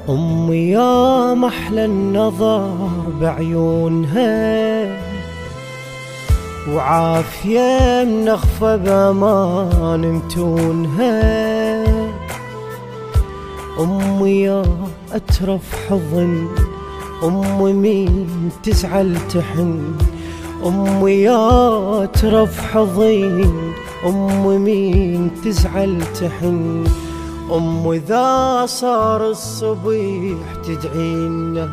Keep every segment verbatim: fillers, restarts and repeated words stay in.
أمي يا محلى النظر بعيونها، وعافية منغفة بأمان متونها. أمي يا أترف حضن، أمي مين تزعل تحن. أمي يا أترف حضن، أمي مين تزعل تحن. أم إذا صار الصبيح تدعينا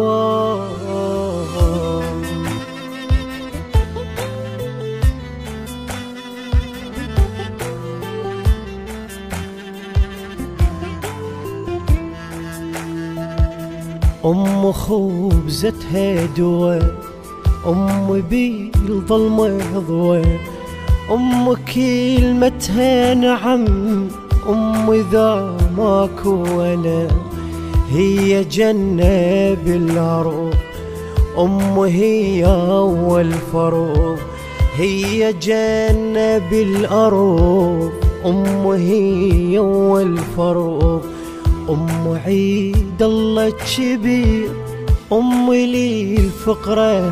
أم خبزتها دوا، أم بالظلمة ضوى، أم كلمتها نعم، أم إذا ماكو أنا هي جنة بالعروض. أم هي أول فروض، هي جنة بالأرض. أم هي أول فروض، أم عيد الله الكبير، أم لي الفقرة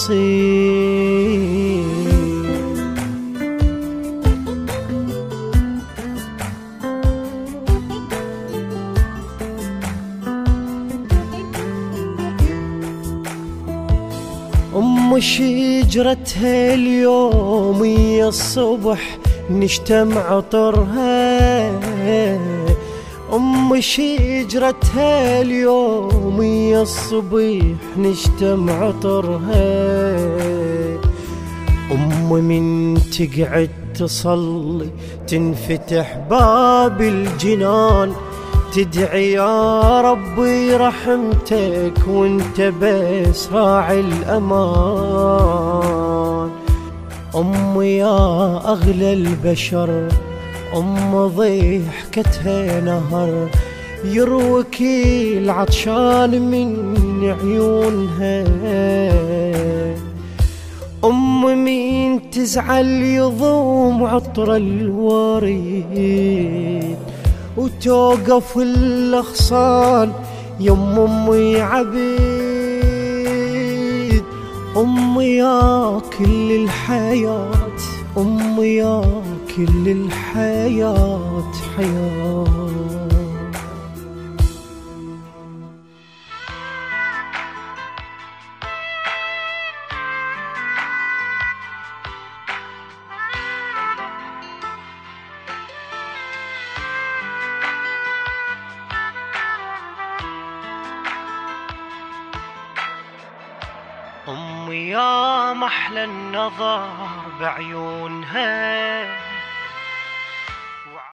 حصير. أم شجرتها اليوم يا الصبح نشتم عطرها. أم شجرتها اليوم يا الصبح نشتم عطرها. أم من تقعد تصلي تنفتح باب الجنان، تدعي يا ربي رحمتك وانت بس راعي الأمان. أم يا أغلى البشر، أم ضحكتها نهر يروك العطشان من عيونها. أم مين تزعل يضوم عطر الوريد، وتوقف الأغصان يم أمي عبيد. أمي يا كل الحياة، أمي يا كل الحياة حياة. أمي يا محلى النظر بعيونها،